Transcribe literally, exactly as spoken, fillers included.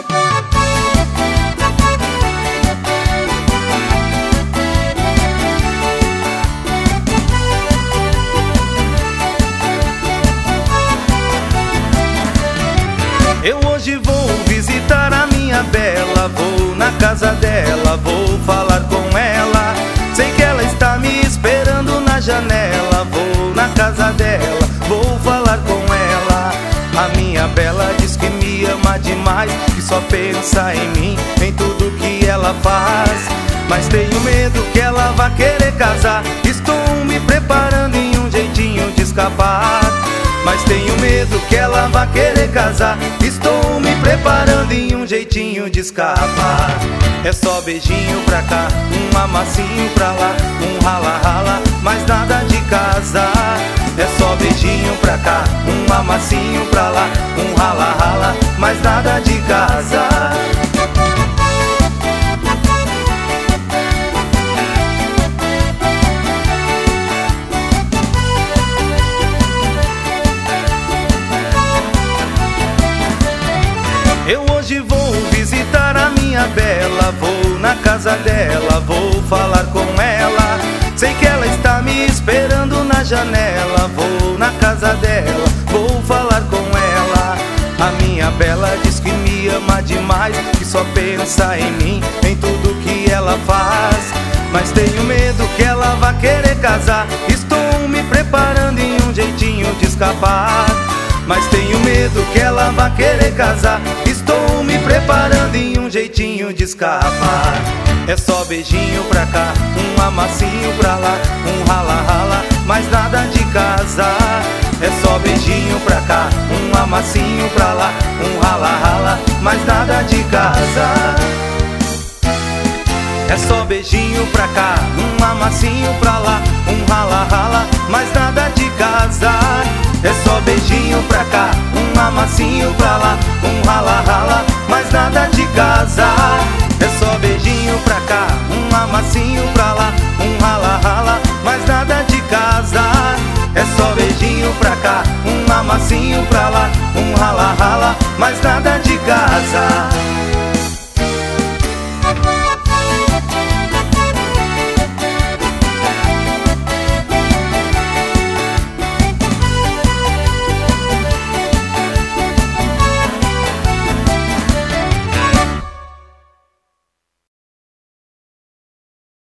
Eu hoje vou visitar a minha bela, vou na casa dela, vou falar com ela. Sei que ela está me esperando na janela, vou na casa dela, vou falar com ela. A minha bela diz que me ama demais, que só pensa em mim, em tudo que ela faz. Mas tenho medo que ela vá querer casar, estou me preparando em um jeitinho de escapar. Mas tenho medo que ela vá querer casar, estou me preparando em um jeitinho de escapar. É só beijinho pra cá, um amassinho pra lá, um rala-rala, mas nada de casar. É só beijinho pra cá, um amassinho pra lá, um rala-rala, mas nada de casar. Eu hoje vou visitar a minha bela, vou na casa dela, vou falar com ela. Sei que ela está me esperando na janela, vou na casa dela, vou falar com ela. A minha bela diz que me ama demais, que só pensa em mim, em tudo que ela faz. Mas tenho medo que ela vá querer casar, estou me preparando em um jeitinho de escapar. Mas tenho medo que ela vá querer casar, estou me preparando em um jeitinho de escapar. É só beijinho pra cá, um amassinho pra lá, um rala-rala, mas nada de casar. É só beijinho pra cá, um amassinho pra lá, um rala-rala, mas nada de casar. É só beijinho pra cá, um amassinho pra lá, um rala-rala, mas nada de casar. É só beijinho pra cá, um amassinho pra lá, um rala-rala, mas nada de casar. É só beijinho pra cá, um amassinho pra lá, um rala-rala, mas nada de casar. É só beijinho pra cá, um amassinho pra lá, um rala-rala, mas nada de casar.